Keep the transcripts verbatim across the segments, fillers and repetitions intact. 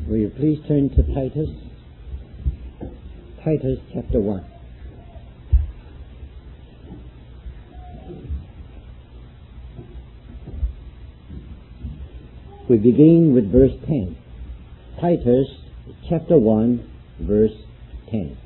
Will you please turn to Titus? Titus chapter one. We begin with verse ten. Titus chapter one, verse ten.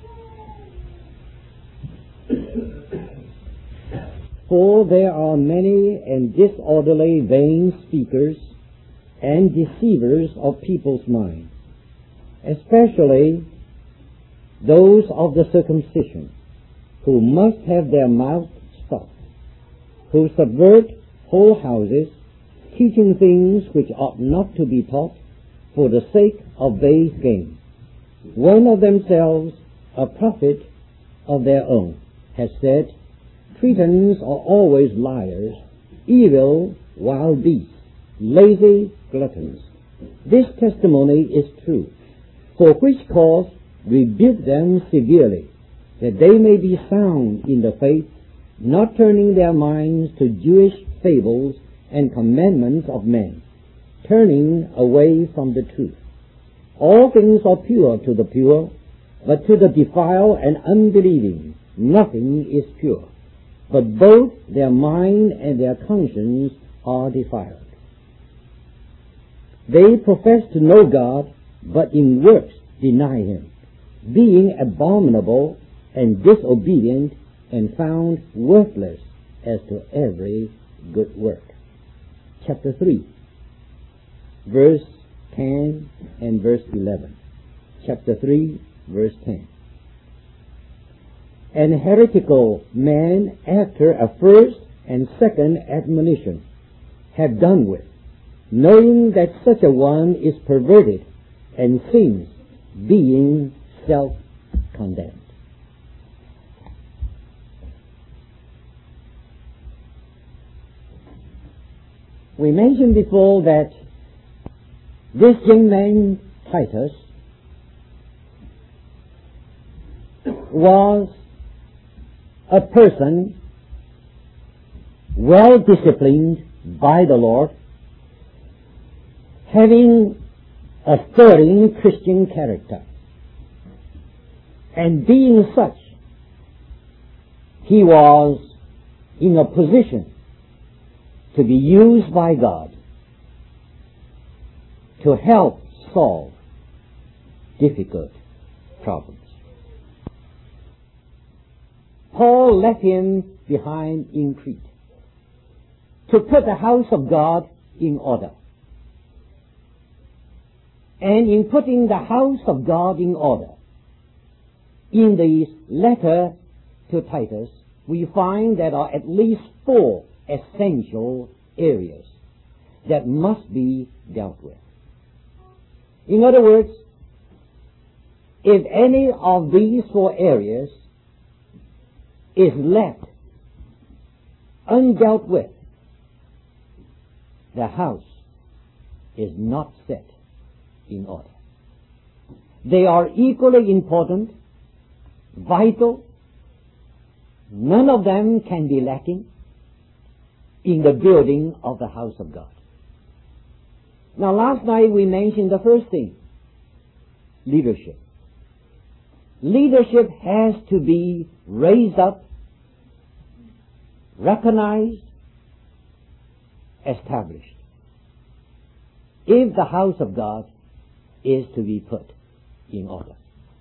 For there are many and disorderly vain speakers and deceivers of people's minds, especially those of the circumcision, who must have their mouths stopped, who subvert whole houses, teaching things which ought not to be taught for the sake of base gain. One of themselves, a prophet of their own, has said, Cretans are always liars, evil wild beasts, lazy gluttons. This testimony is true, for which cause rebuke them severely, that they may be sound in the faith, not turning their minds to Jewish fables and commandments of men, turning away from the truth. All things are pure to the pure, but to the defiled and unbelieving nothing is pure, but both their mind and their conscience are defiled. They profess to know God, but in works deny Him, being abominable and disobedient and found worthless as to every good work. Chapter three, verse ten and verse eleven. Chapter three, verse ten. An heretical man, after a first and second admonition, have done with, knowing that such a one is perverted and sins, being self-condemned. We mentioned before that this young man, Titus, was a person well disciplined by the Lord, having a stirring Christian character. And being such, he was in a position to be used by God to help solve difficult problems. Paul left him behind in Crete to put the house of God in order. And in putting the house of God in order, in the letter to Titus, we find there are at least four essential areas that must be dealt with. In other words, if any of these four areas is left undealt with, the house is not set in order. They are equally important, vital. None of them can be lacking in the building of the house of God. Now, last night we mentioned the first thing, leadership. Leadership has to be raised up, recognized, established, if the house of God is to be put in order.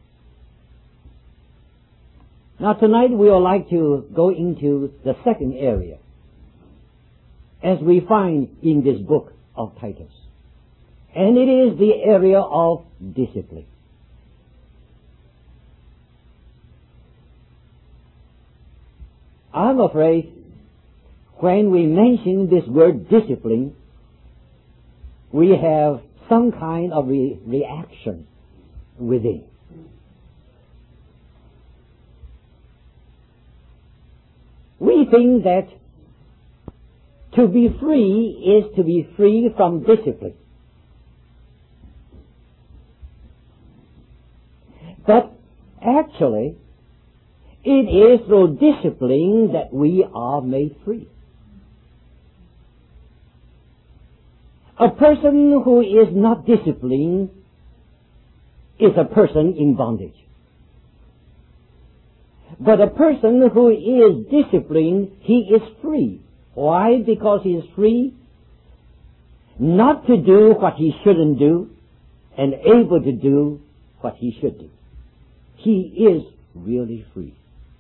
Now tonight we would like to go into the second area, as we find in this book of Titus. And it is the area of discipline. I'm afraid when we mention this word discipline, we have some kind of re- reaction within. We think that to be free is to be free from discipline. But actually, it is through discipline that we are made free. A person who is not disciplined is a person in bondage. But a person who is disciplined, he is free. Why? Because he is free not to do what he shouldn't do and able to do what he should do. He is really free.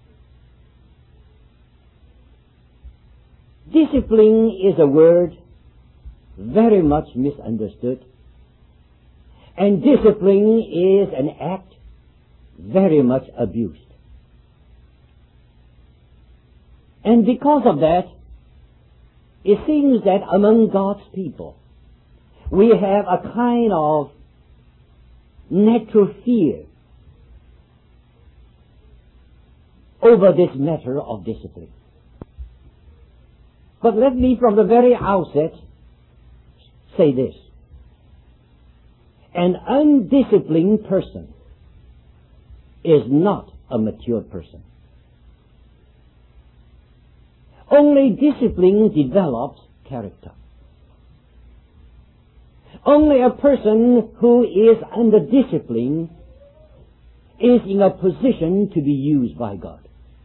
Discipline is a word very much misunderstood, and discipline is an act very much abused. And because of that, it seems that among God's people, we have a kind of natural fear over this matter of discipline. But let me from the very outset say this. An undisciplined person is not a mature person. Only discipline develops character. Only a person who is under discipline is in a position to be used by God.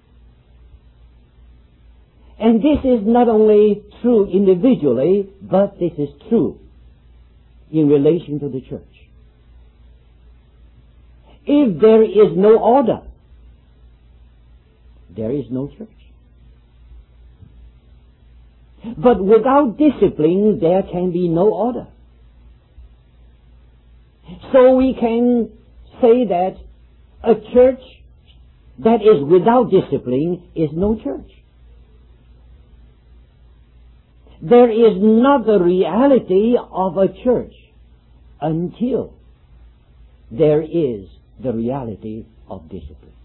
And this is not only true individually, but this is true in relation to the church. If there is no order, there is no church. But without discipline, there can be no order. So we can say that a church that is without discipline is no church. There is not the reality of a church until there is the reality of discipline.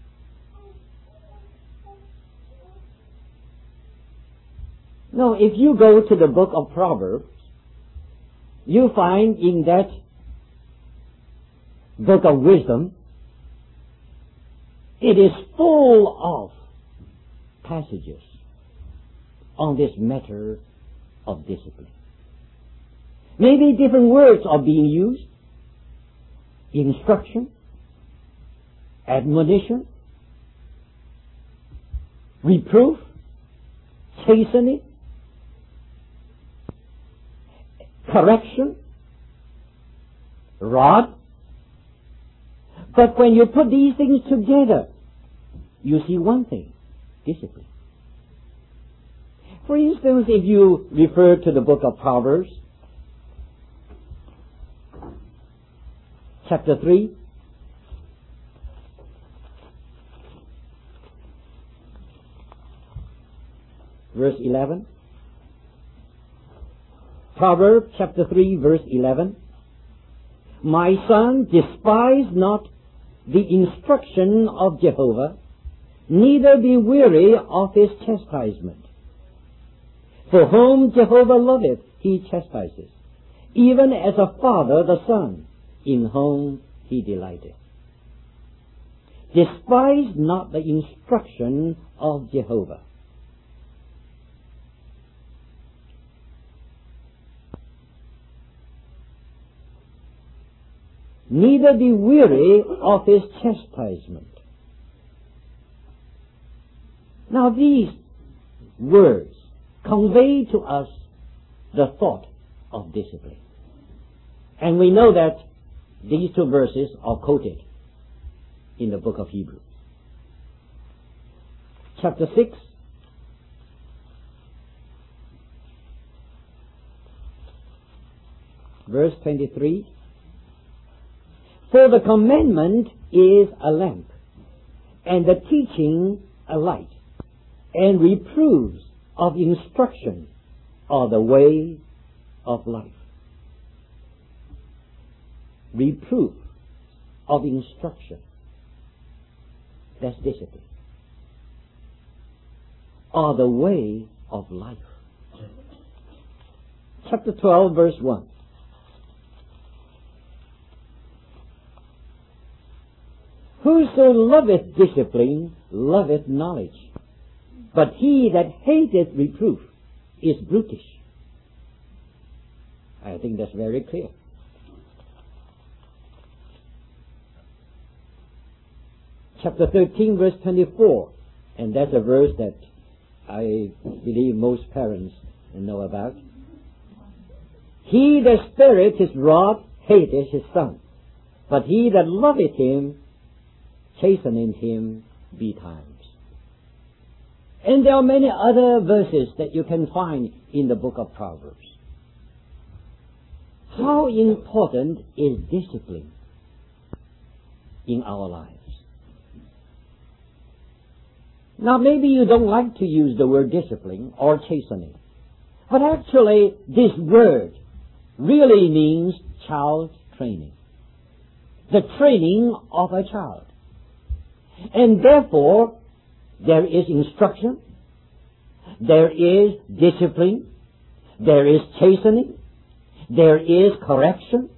Now, if you go to the book of Proverbs, you find in that book of wisdom, it is full of passages on this matter of discipline. Maybe different words are being used. Instruction, admonition, reproof, chastening, correction, rod. But when you put these things together, you see one thing: discipline. For instance, if you refer to the book of Proverbs, chapter three, verse eleven. Proverbs chapter three, verse eleven. My son, despise not the instruction of Jehovah, neither be weary of his chastisement. For whom Jehovah loveth, he chastises, even as a father the son, in whom he delighteth. Despise not the instruction of Jehovah. Neither be weary of his chastisement. Now these words convey to us the thought of discipline. And we know that these two verses are quoted in the book of Hebrews. Chapter six, verse twenty-three. For the commandment is a lamp, and the teaching a light, and reproofs of instruction are the way of life. Reproof of instruction, that's discipline, are the way of life. Chapter twelve, verse one. Whoso loveth discipline loveth knowledge, but he that hateth reproof is brutish. I think that's very clear. chapter thirteen, verse twenty-four, and that's a verse that I believe most parents know about. He that spareth his rod hateth his son, but he that loveth him chasteneth him betimes. And there are many other verses that you can find in the book of Proverbs. How important is discipline in our lives? Now, maybe you don't like to use the word discipline or chastening, but actually this word really means child training. The training of a child. And therefore, there is instruction, there is discipline, there is chastening, there is correction.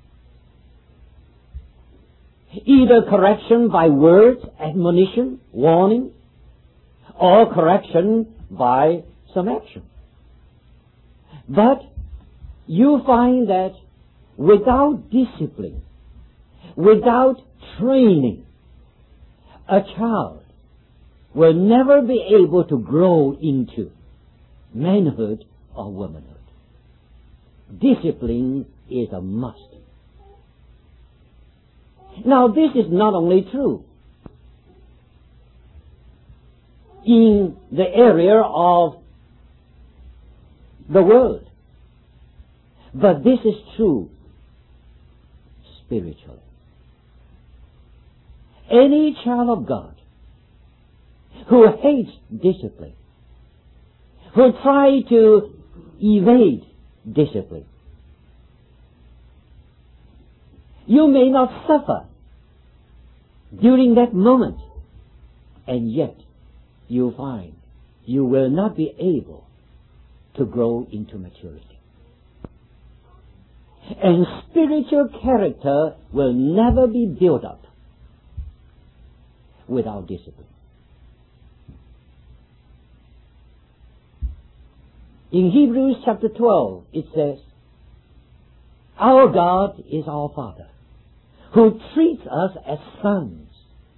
Either correction by words, admonition, warning, or correction by some action. But you find that without discipline, without training, a child will never be able to grow into manhood or womanhood. Discipline is a must. Now, this is not only true in the area of the world, but this is true spiritually. Any child of God who hates discipline, who tries to evade discipline, you may not suffer during that moment, and yet you find you will not be able to grow into maturity. And spiritual character will never be built up without discipline. In Hebrews chapter twelve, it says, our God is our Father, who treats us as sons,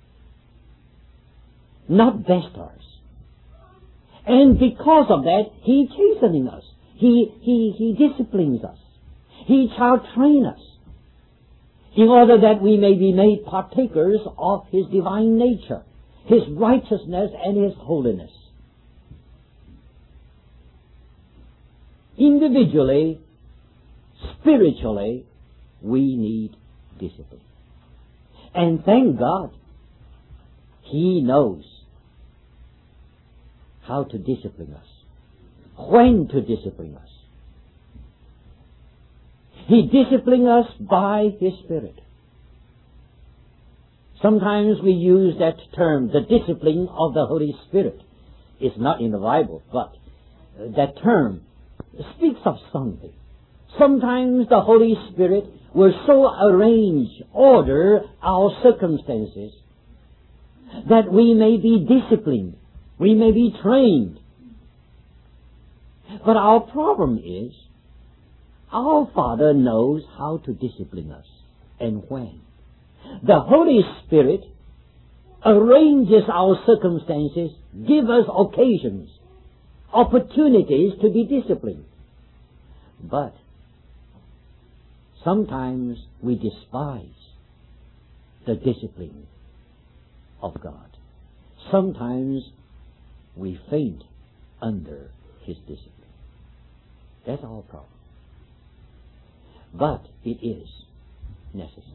not bastards. And because of that, He chastening us. He, He, He disciplines us. He child trains us in order that we may be made partakers of His divine nature, His righteousness and His holiness. Individually, spiritually, we need discipline. And thank God, He knows how to discipline us, when to discipline us. He disciplines us by His Spirit. Sometimes we use that term, the discipline of the Holy Spirit. It's not in the Bible, but that term speaks of something. Sometimes the Holy Spirit will so arrange, order our circumstances that we may be disciplined, we may be trained. But our problem is, our Father knows how to discipline us and when. The Holy Spirit arranges our circumstances, gives us occasions, opportunities to be disciplined. But sometimes we despise the discipline of God. Sometimes we faint under His discipline. That's our problem. But it is necessary.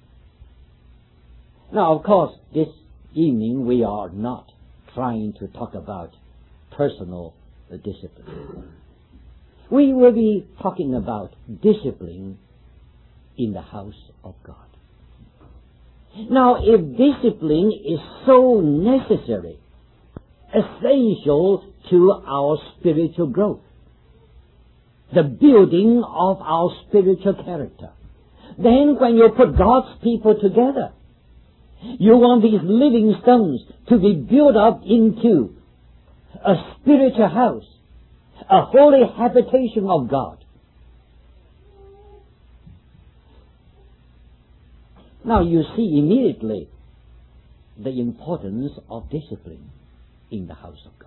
Now, of course, this evening we are not trying to talk about personal discipline. We will be talking about discipline in the house of God. Now, if discipline is so necessary, essential to our spiritual growth, the building of our spiritual character, then when you put God's people together, you want these living stones to be built up into a spiritual house, a holy habitation of God. Now you see immediately the importance of discipline in the house of God.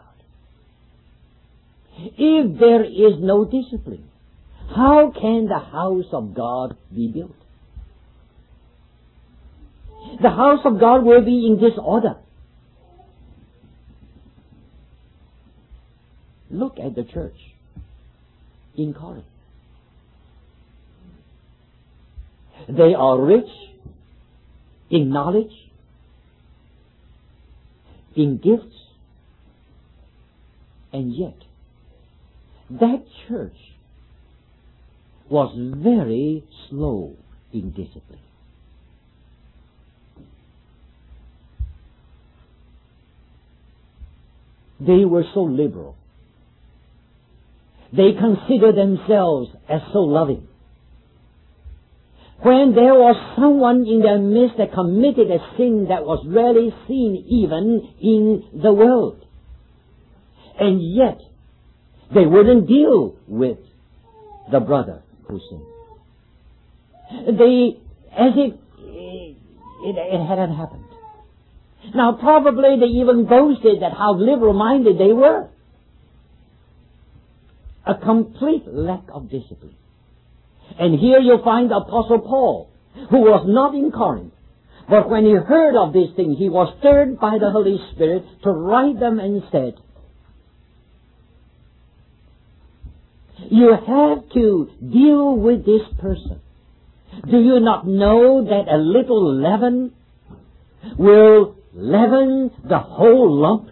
If there is no discipline, how can the house of God be built? The house of God will be in disorder. Look at the church in Corinth. They are rich in knowledge, in gifts, and yet that church was very slow in discipline. They were so liberal. They considered themselves as so loving. When there was someone in their midst that committed a sin that was rarely seen even in the world, and yet they wouldn't deal with the brother who sinned. They, as if it, it, it hadn't happened. Now probably they even boasted that how liberal-minded they were. A complete lack of discipline. And here you find the Apostle Paul, who was not in Corinth, but when he heard of these things, he was stirred by the Holy Spirit to write them and said, you have to deal with this person. Do you not know that a little leaven will leaven the whole lump?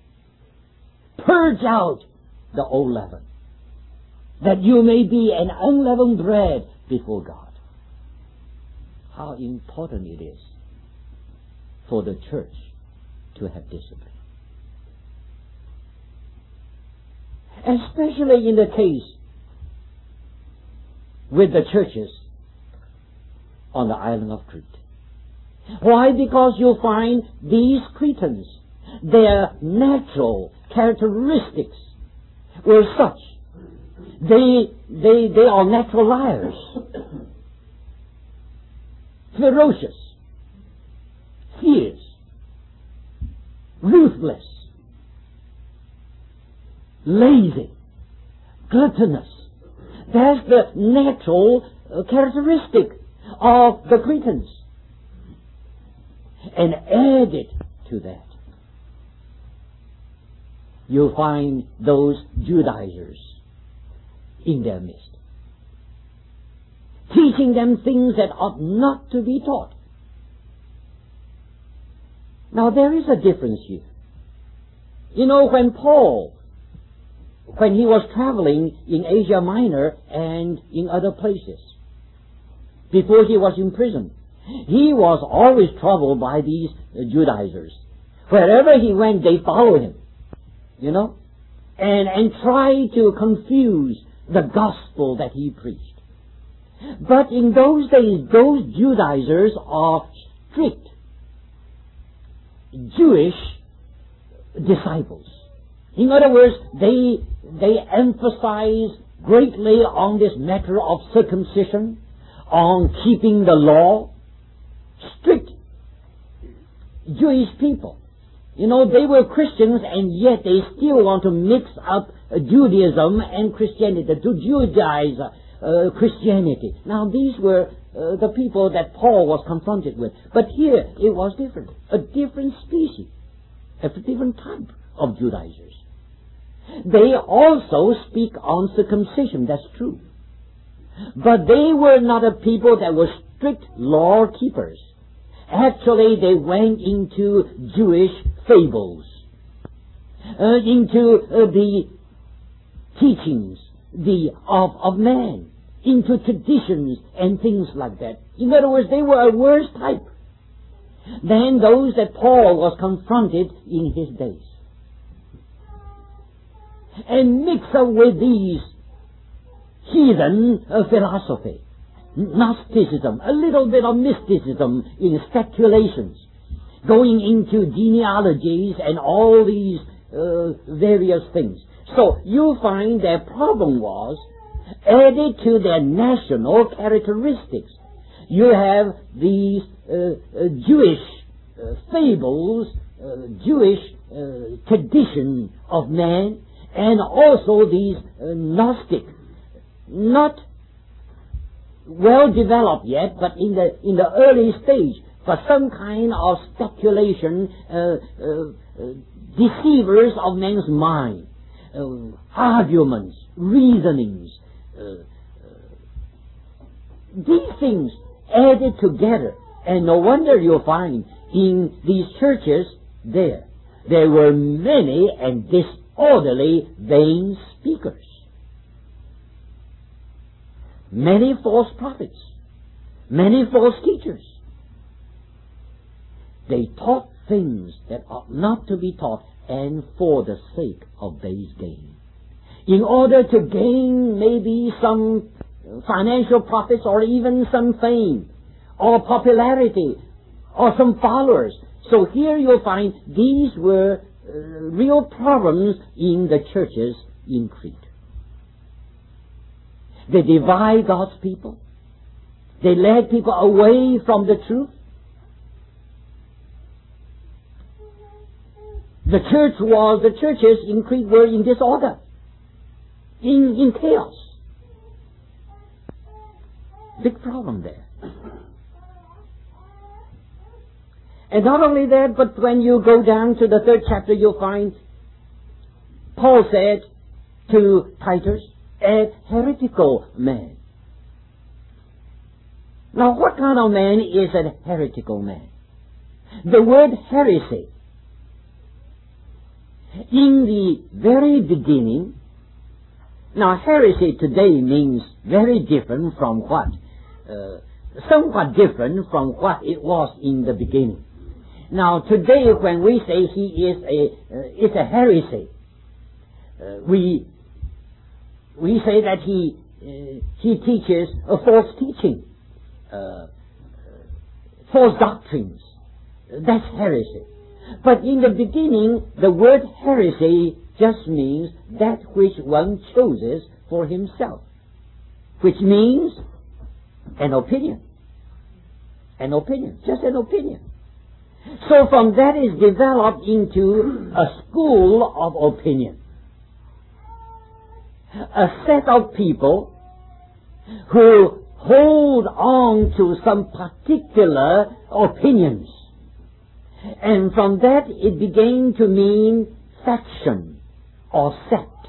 Purge out the old leaven, that you may be an unleavened bread before God. How important it is for the church to have discipline. Especially in the case with the churches on the island of Crete. Why? Because you'll find these Cretans, their natural characteristics were such. They, they, they are natural liars. Ferocious. Fierce. Ruthless. Lazy. Gluttonous. That's the natural uh, characteristic of the Cretans. And added to that, you'll find those Judaizers in their midst, teaching them things that ought not to be taught. Now there is a difference here. You know, when Paul, when he was traveling in Asia Minor and in other places, before he was in prison, he was always troubled by these Judaizers. Wherever he went, they followed him, you know, and, and try to confuse the gospel that he preached. But in those days, those Judaizers are strict Jewish disciples. In other words, they, they emphasize greatly on this matter of circumcision, on keeping the law. Strict Jewish people. You know, they were Christians and yet they still want to mix up uh, Judaism and Christianity, to Judaize uh, Christianity. Now these were uh, the people that Paul was confronted with. But here it was different. A different species. A different type of Judaizers. They also speak on circumcision, that's true. But they were not a people that were strict law keepers. Actually, they went into Jewish fables, uh, into uh, the teachings the of, of man, into traditions and things like that. In other words, they were a worse type than those that Paul was confronted in his days. And mix up with these heathen uh, philosophy. Gnosticism, a little bit of mysticism in speculations, going into genealogies and all these uh, various things. So you find their problem was added to their national characteristics. You have these uh, uh, Jewish uh, fables, uh, Jewish uh, tradition of man, and also these uh, Gnostic, not well developed yet, but in the in the early stage, for some kind of speculation, uh, uh, uh, deceivers of man's mind, uh, arguments, reasonings, uh, uh, these things added together, and no wonder you'll find in these churches there, there were many and disorderly vain speakers. Many false prophets, many false teachers. They taught things that ought not to be taught, and for the sake of base gain. In order to gain maybe some financial profits, or even some fame, or popularity, or some followers. So here you'll find these were uh, real problems in the churches in Crete. They divide God's people. They led people away from the truth. The church was, the churches in Crete were in disorder, in, in chaos. Big problem there. And not only that, but when you go down to the third chapter, you'll find Paul said to Titus, a heretical man. Now, what kind of man is a heretical man? The word heresy, in the very beginning, now heresy today means very different from what, uh, somewhat different from what it was in the beginning. Now, today when we say he is a, uh, it's a heresy, uh, we We say that he uh, he teaches a false teaching, uh, false doctrines. That's heresy. But in the beginning, the word heresy just means that which one chooses for himself, which means an opinion. An opinion, just an opinion. So from that is developed into a school of opinion. A set of people who hold on to some particular opinions. And from that it began to mean faction or sect.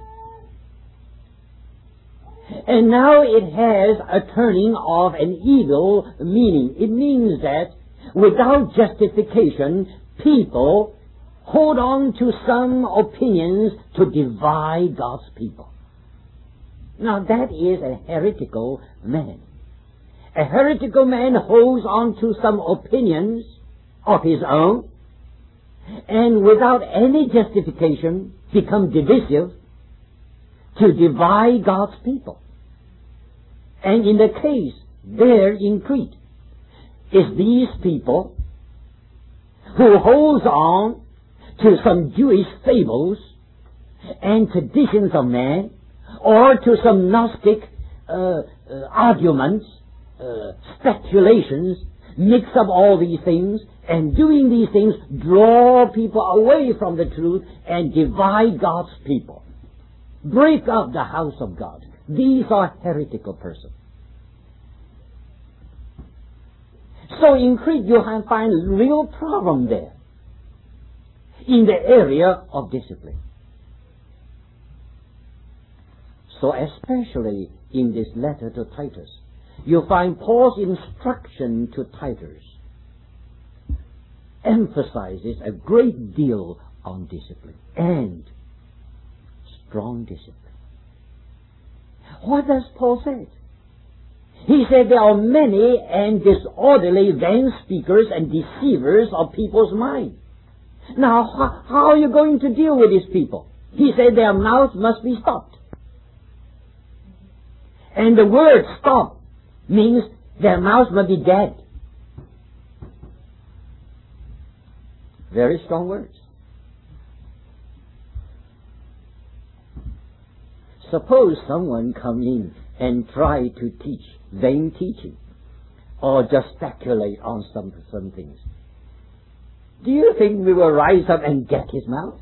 And now it has a turning of an evil meaning. It means that without justification, people hold on to some opinions to divide God's people. Now that is a heretical man. A heretical man holds on to some opinions of his own, and without any justification become divisive to divide God's people. And in the case there in Crete is these people who holds on to some Jewish fables and traditions of man, or to some Gnostic uh, uh, arguments, uh, speculations, mix up all these things, and doing these things draw people away from the truth and divide God's people. Break up the house of God. These are heretical persons. So in Crete you can find a real problem there in the area of discipline. So especially in this letter to Titus, you find Paul's instruction to Titus emphasizes a great deal on discipline, and strong discipline. What does Paul say? He said there are many and disorderly vain speakers and deceivers of people's minds. Now, how, how are you going to deal with these people? He said their mouths must be stopped. And the word stop means their mouths must be dead. Very strong words. Suppose someone come in and try to teach vain teaching, or just speculate on some, some things. Do you think we will rise up and get his mouth?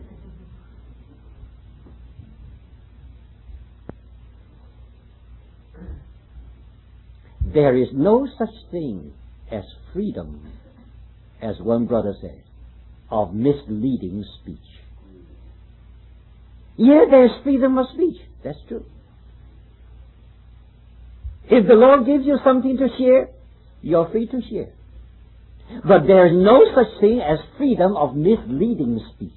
There is no such thing as freedom, as one brother says, of misleading speech. Yeah, there's freedom of speech. That's true. If the Lord gives you something to share, you're free to share. But there's no such thing as freedom of misleading speech.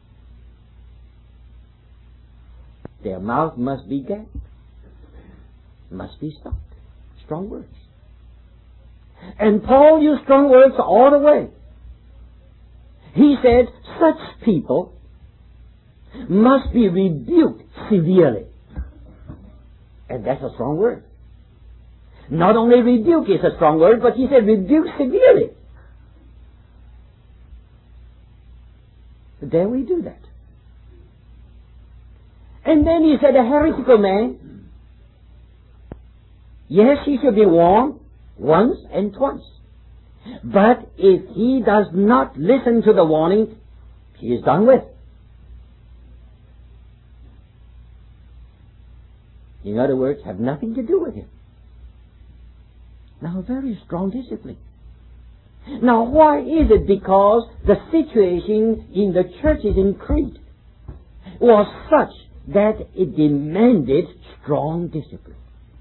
Their mouth must be gagged, must be stopped. Strong words. And Paul used strong words all the way. He said, such people must be rebuked severely. And that's a strong word. Not only rebuke is a strong word, but he said rebuke severely. There we do that. And then he said a heretical man, yes, he should be warned once and twice. But if he does not listen to the warning, he is done with. In other words, have nothing to do with him. Now, very strong discipline. Now, why is it? Because the situation in the churches in Crete was such that it demanded strong discipline.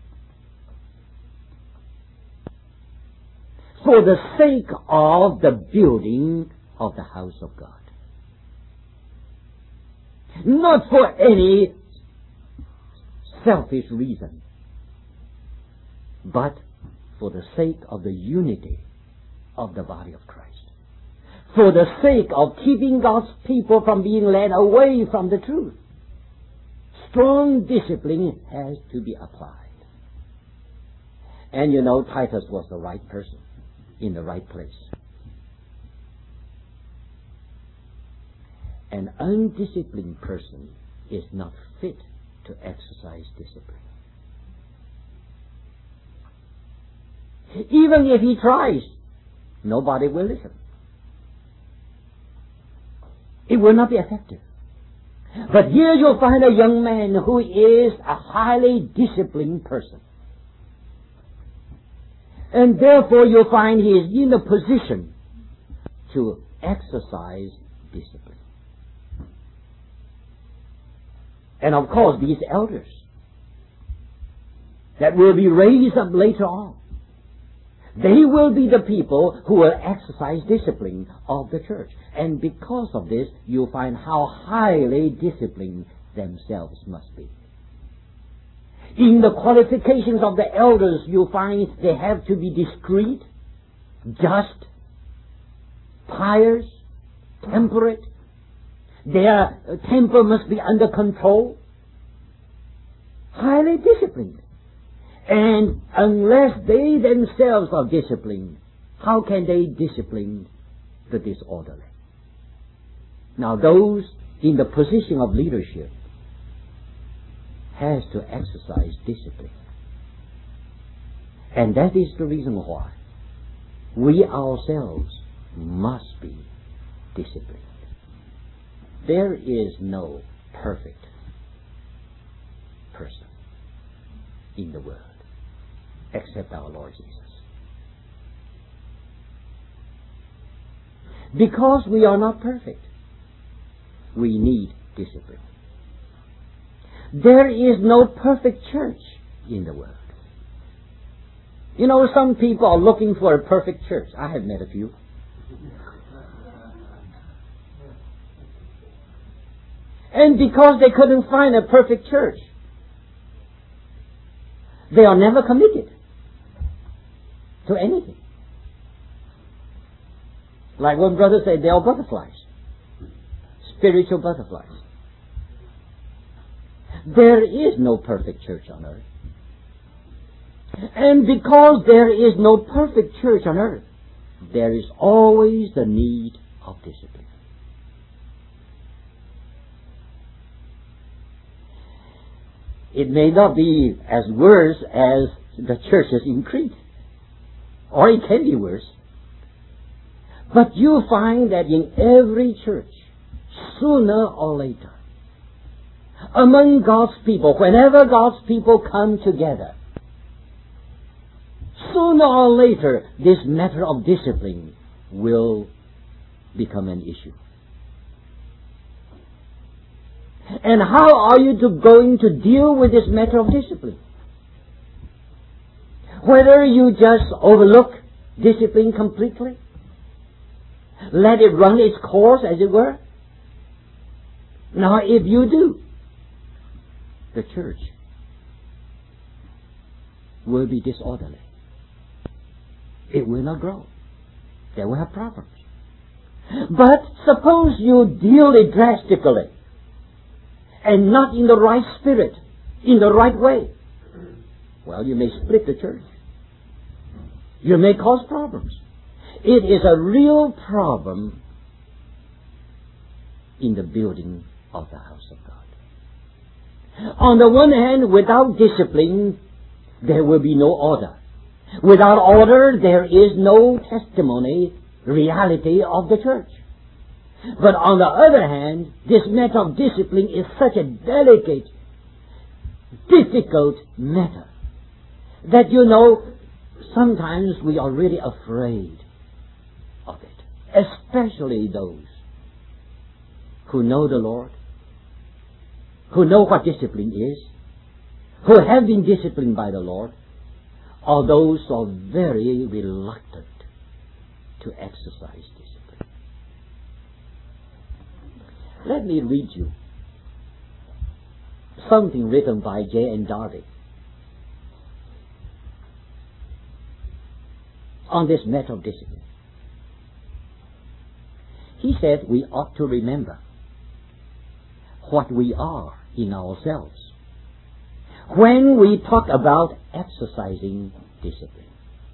For the sake of the building of the house of God. Not for any selfish reason, but for the sake of the unity of the body of Christ. For the sake of keeping God's people from being led away from the truth. Strong discipline has to be applied. And you know, Titus was the right person in the right place. An undisciplined person is not fit to exercise discipline. Even if he tries, nobody will listen. It will not be effective. But here you'll find a young man who is a highly disciplined person. And therefore you'll find he is in a position to exercise discipline. And of course these elders that will be raised up later on, they will be the people who will exercise discipline of the church. And because of this, you'll find how highly disciplined themselves must be. In the qualifications of the elders, you'll find they have to be discreet, just, pious, temperate. Their temper must be under control. Highly disciplined. And unless they themselves are disciplined, how can they discipline the disorderly? Now those in the position of leadership has to exercise discipline. And that is the reason why we ourselves must be disciplined. There is no perfect person in the world except our Lord Jesus. Because we are not perfect, we need discipline. There is no perfect church in the world. You know, some people are looking for a perfect church. I have met a few. And because they couldn't find a perfect church, they are never committed to anything. Like one brother said, they are butterflies. Spiritual butterflies. There is no perfect church on earth. And because there is no perfect church on earth, there is always the need of discipline. It may not be as worse as the churches in Crete, or it can be worse. But you find that in every church, sooner or later, among God's people, whenever God's people come together, sooner or later, this matter of discipline will become an issue. And how are you to going to deal with this matter of discipline? Whether you just overlook discipline completely, let it run its course, as it were. Now, if you do, the church will be disorderly. It will not grow. They will have problems. But suppose you deal it drastically and not in the right spirit, in the right way. Well, you may split the church. You may cause problems. It is a real problem in the building of the house of God. On the one hand, without discipline, there will be no order. Without order, there is no testimony, reality of the church. But on the other hand, this matter of discipline is such a delicate, difficult matter that, you know, sometimes we are really afraid of it, especially those who know the Lord, who know what discipline is, who have been disciplined by the Lord, or those who are very reluctant to exercise discipline. Let me read you something written by J N Darby on this matter of discipline. He said we ought to remember what we are in ourselves when we talk about exercising discipline.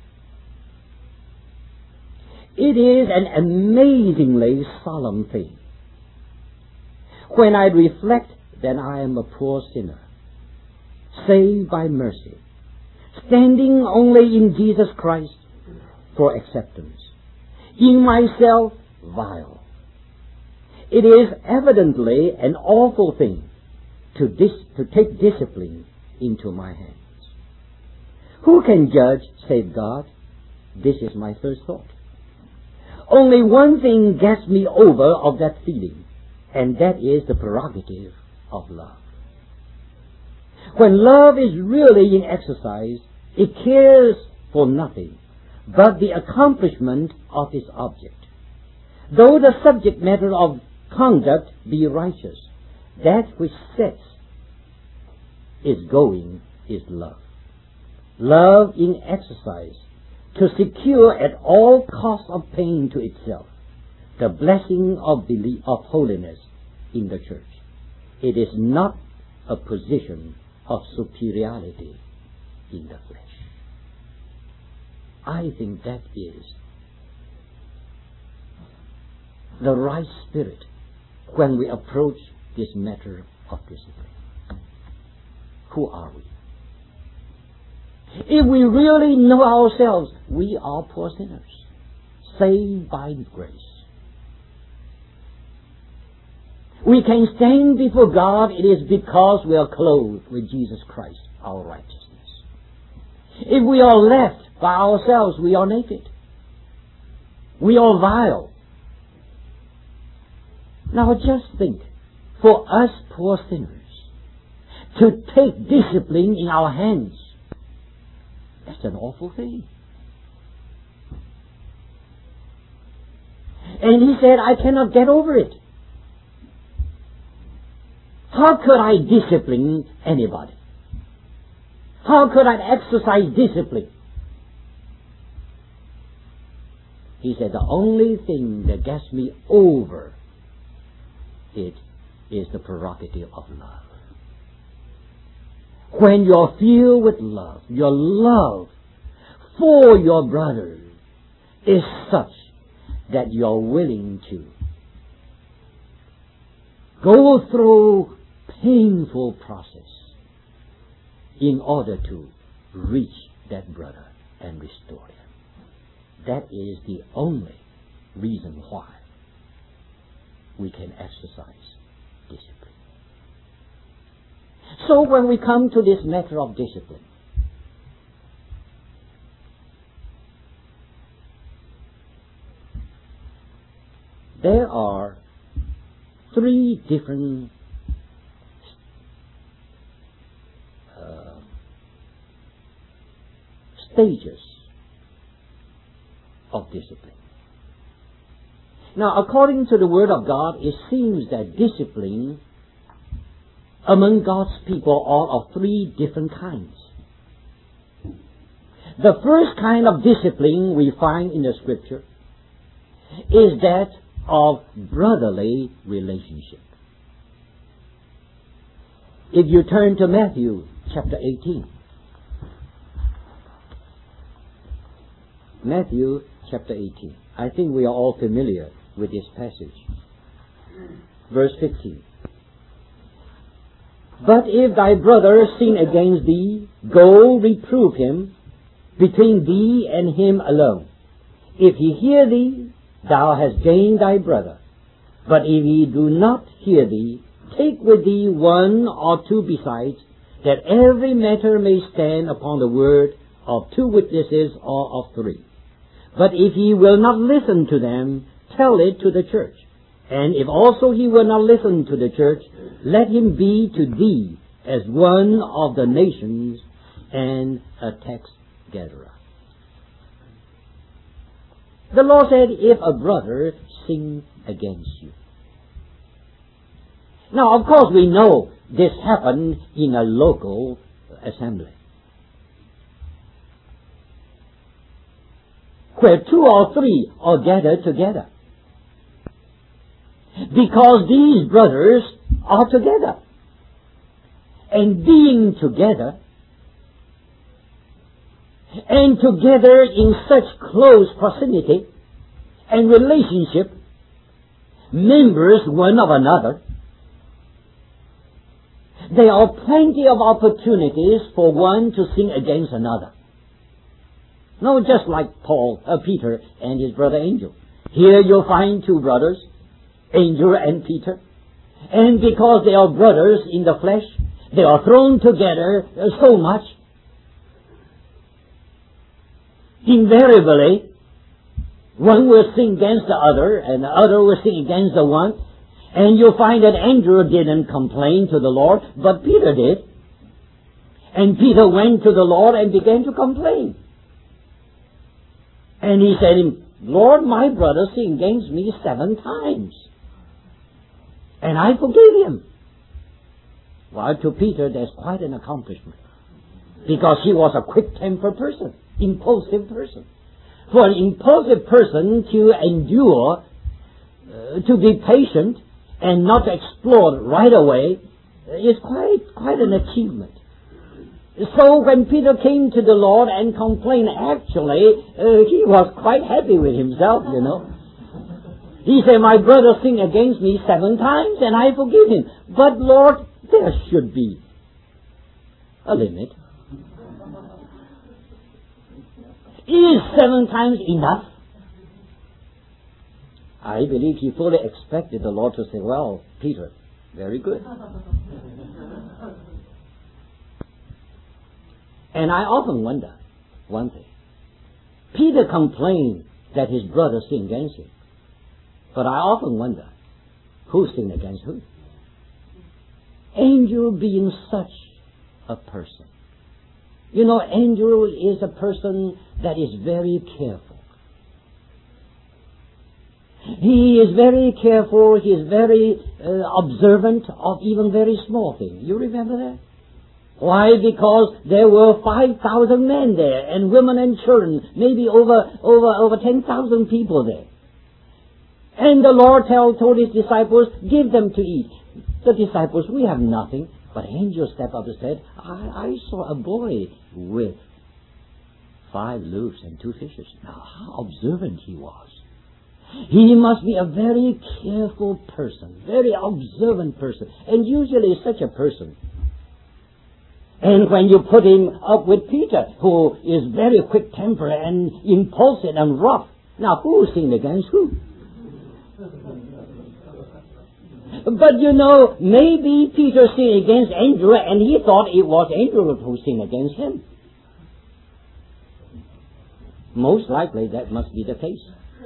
It is an amazingly solemn thing when I reflect that I am a poor sinner, saved by mercy, standing only in Jesus Christ for acceptance, in myself vile. It is evidently an awful thing to, dis- to take discipline into my hands. Who can judge save God? This is my first thought. Only one thing gets me over of that feeling, and that is the prerogative of love. When love is really in exercise, it cares for nothing but the accomplishment of its object. Though the subject matter of conduct be righteous, that which sets its going is love. Love in exercise, to secure at all cost of pain to itself the blessing of belief, of holiness in the church. It is not a position of superiority in the flesh. I think that is the right spirit when we approach this matter of discipline. Who are we? If we really know ourselves, we are poor sinners, saved by grace. We can stand before God, it is because we are clothed with Jesus Christ, our righteousness. If we are left by ourselves, we are naked. We are vile. Now just think, for us poor sinners, to take discipline in our hands, that's an awful thing. And he said, I cannot get over it. How could I discipline anybody? How could I exercise discipline? He said, the only thing that gets me over it is the prerogative of love. When you're filled with love, your love for your brother is such that you're willing to go through painful process in order to reach that brother and restore him. That is the only reason why we can exercise discipline. So when we come to this matter of discipline, there are three different uh, stages of discipline. Now, according to the Word of God, it seems that discipline among God's people are of three different kinds. The first kind of discipline we find in the Scripture is that of brotherly relationship. If you turn to Matthew chapter eighteen. Matthew chapter eighteen. I think we are all familiar with this passage. Verse fifteen. But if thy brother sin against thee, go reprove him between thee and him alone. If he hear thee, thou hast gained thy brother. But if he do not hear thee, take with thee one or two besides, that every matter may stand upon the word of two witnesses or of three. But if he will not listen to them, tell it to the church. And if also he will not listen to the church, let him be to thee as one of the nations and a tax gatherer. The Lord said, if a brother sin against you. Now, of course, we know this happened in a local assembly, where two or three are gathered together. Because these brothers are together. And being together, and together in such close proximity and relationship, members one of another, there are plenty of opportunities for one to sin against another. No, just like Paul, uh, Peter and his brother Angel. Here you'll find two brothers, Angel and Peter. And because they are brothers in the flesh, they are thrown together uh, so much. Invariably, one will sin against the other, and the other will sin against the one. And you'll find that Andrew didn't complain to the Lord, but Peter did. And Peter went to the Lord and began to complain. And he said, Lord, my brother sinned against me seven times. And I forgave him. Well, to Peter, that's quite an accomplishment. Because he was a quick-tempered person, impulsive person. For an impulsive person to endure, uh, to be patient, and not to explode right away, is quite, quite an achievement. So when Peter came to the Lord and complained, actually, uh, he was quite happy with himself, you know. He said, my brother sinned against me seven times, and I forgive him. But Lord, there should be a limit. Is seven times enough? I believe he fully expected the Lord to say, well, Peter, very good. And I often wonder one thing. Peter complained that his brother sinned against him. But I often wonder, who sinned against who? Angel being such a person. You know, Andrew is a person that is very careful. He is very careful, he is very uh, observant of even very small things. You remember that? Why? Because there were five thousand men there, and women and children, maybe over, over, over ten thousand people there. And the Lord told, told his disciples, give them to eat. The disciples, we have nothing. But angel stepped up and said, I, I saw a boy with five loaves and two fishes. Now, how observant he was. He must be a very careful person, very observant person, and usually such a person. And when you put him up with Peter, who is very quick-tempered and impulsive and rough, Now, who sinned against who? But you know, maybe Peter sinned against Andrew, and he thought it was Andrew who sinned against him. Most likely that must be the case.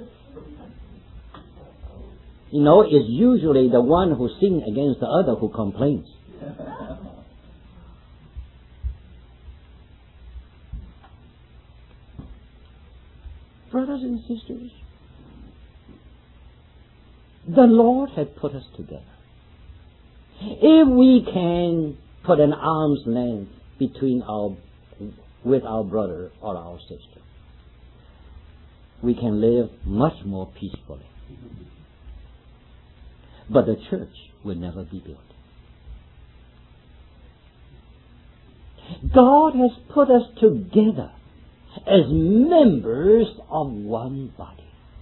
You know, it's usually the one who sins against the other who complains. Brothers and sisters, the Lord had put us together. If we can put an arm's length between our, with our brother or our sister, we can live much more peacefully. But the church will never be built. God has put us together as members of one body.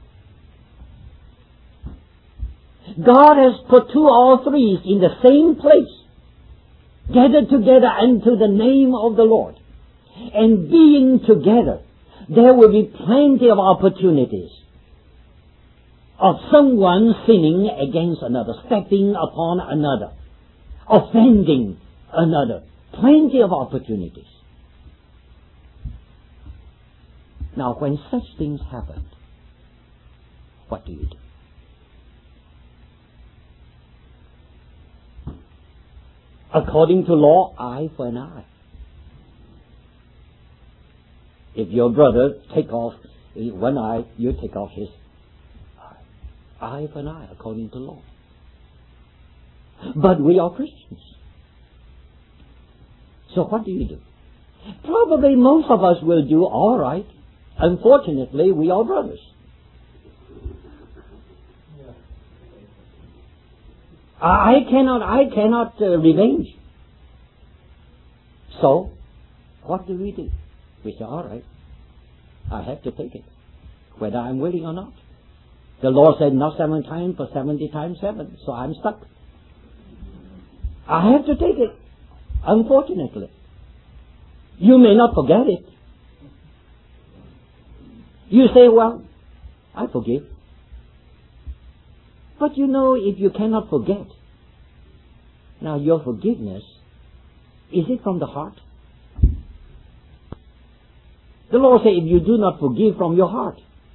God has put two or three in the same place, gathered together unto the name of the Lord. And being together, there will be plenty of opportunities of someone sinning against another, stepping upon another, offending another. Plenty of opportunities. Now, when such things happen, what do you do? According to law, eye for an eye. If your brother take off one eye, you take off his eye. Eye for an eye, according to law. But we are Christians. So what do you do? Probably most of us will do all right. Unfortunately, we are brothers. I cannot, I cannot uh, revenge. So, what do we do? We say, all right, I have to take it, whether I'm willing or not. The Lord said, not seven times, but seventy times seven, so I'm stuck. I have to take it, unfortunately. You may not forget it. You say, well, I forgive. But you know, if you cannot forget, now your forgiveness, is it from the heart? The Lord said, if you do not forgive from your heart,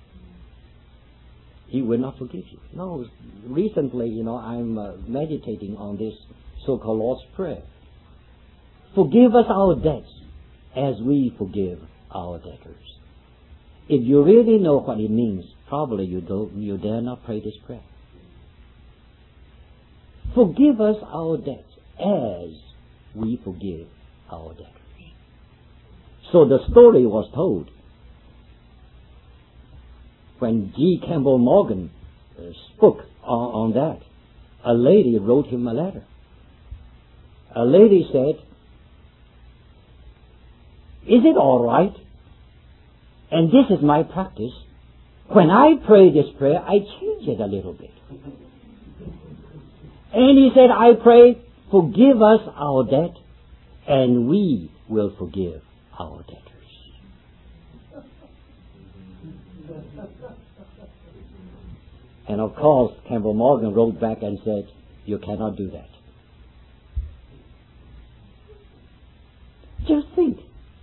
He will not forgive you. No, recently, you know, I'm uh, meditating on this so-called Lord's Prayer. Forgive us our debts as we forgive our debtors. If you really know what it means, probably you don't, you dare not pray this prayer. Forgive us our debts as we forgive our debtors. So the story was told when G. Campbell Morgan uh, spoke on, on that. A lady wrote him a letter. A lady said, is it all right? And this is my practice. When I pray this prayer, I change it a little bit. And he said, I pray, forgive us our debt, and we will forgive our debtors. And of course, Campbell Morgan wrote back and said, you cannot do that. Just think.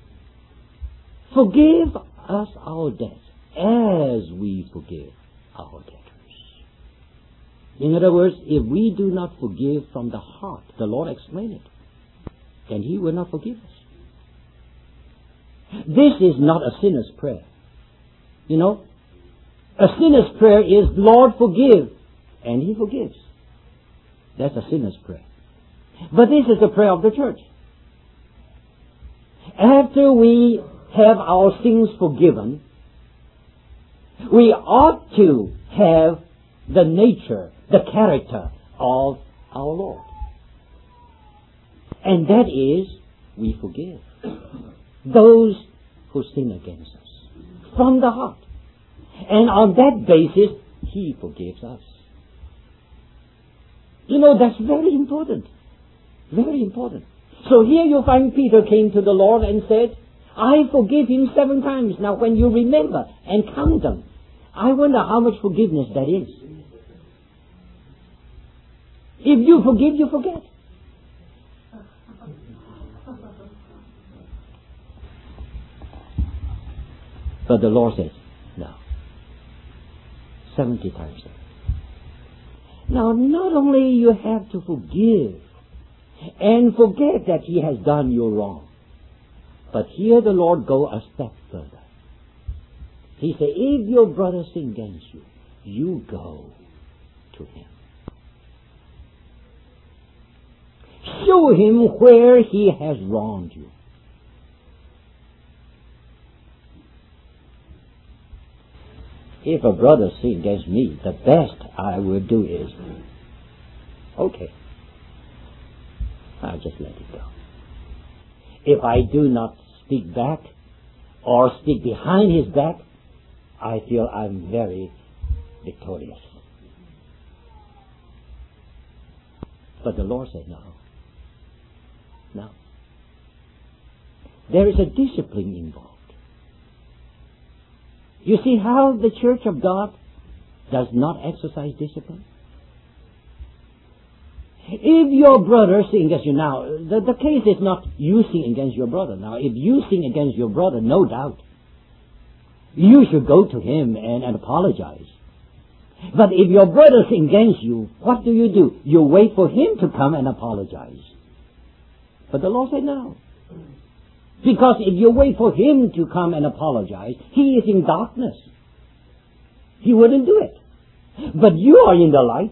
Forgive us our debts as we forgive our debtors. In other words, if we do not forgive from the heart, the Lord explained it, then He will not forgive us. This is not a sinner's prayer. You know, a sinner's prayer is, Lord, forgive, and He forgives. That's a sinner's prayer. But this is the prayer of the church. After we have our sins forgiven, we ought to have the nature, the character of our Lord. And that is, we forgive those who sin against us from the heart. And on that basis, He forgives us. You know, that's very important. Very important. So here you find Peter came to the Lord and said, I forgive him seven times. Now when you remember and count them, I wonder how much forgiveness that is. If you forgive, you forget. But the Lord says, no. seventy times seven. Now, not only you have to forgive and forget that he has done you wrong, but here the Lord go a step further. He said, if your brother sin against you, you go to him. Show him where he has wronged you. If a brother sin against me, the best I will do is, okay, I'll just let it go. If I do not speak back or speak behind his back, I feel I'm very victorious. But the Lord said, no. No. There is a discipline involved. You see how the Church of God does not exercise discipline? If your brother sin against you now, the, the case is not you sin against your brother. Now, if you sin against your brother, no doubt, you should go to him and, and apologize. But if your brother sin against you, what do you do? You wait for him to come and apologize. But the Lord said no. Because if you wait for him to come and apologize, he is in darkness. He wouldn't do it. But you are in the light.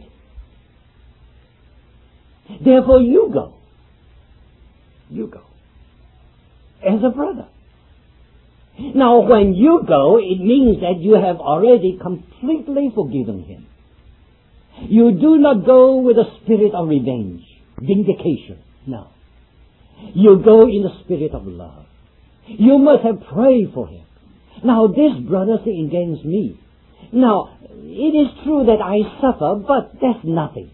Therefore you go. You go. As a brother. Now when you go, it means that you have already completely forgiven him. You do not go with a spirit of revenge, vindication. No. You go in the spirit of love. You must have prayed for him. Now this brother sin against me. Now, it is true that I suffer, but that's nothing.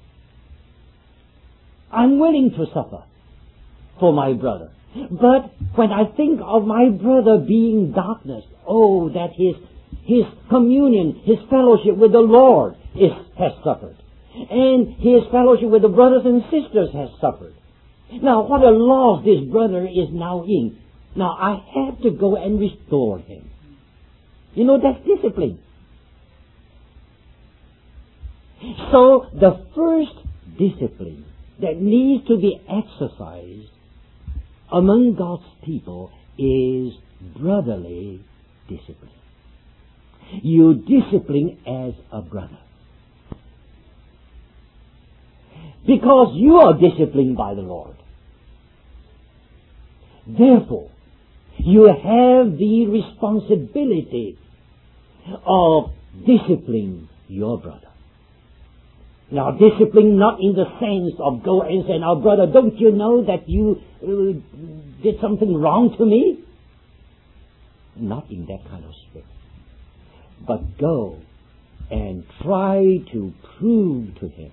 I'm willing to suffer for my brother. But when I think of my brother being darkness, oh, that his his communion, his fellowship with the Lord is, has suffered. And his fellowship with the brothers and sisters has suffered. Now, what a loss this brother is now in. Now, I have to go and restore him. You know, that's discipline. So, the first discipline that needs to be exercised among God's people is brotherly discipline. You discipline as a brother. Because you are disciplined by the Lord. Therefore, you have the responsibility of disciplining your brother. Now, discipline not in the sense of go and say, now brother, don't you know that you uh, did something wrong to me? Not in that kind of spirit. But go and try to prove to him,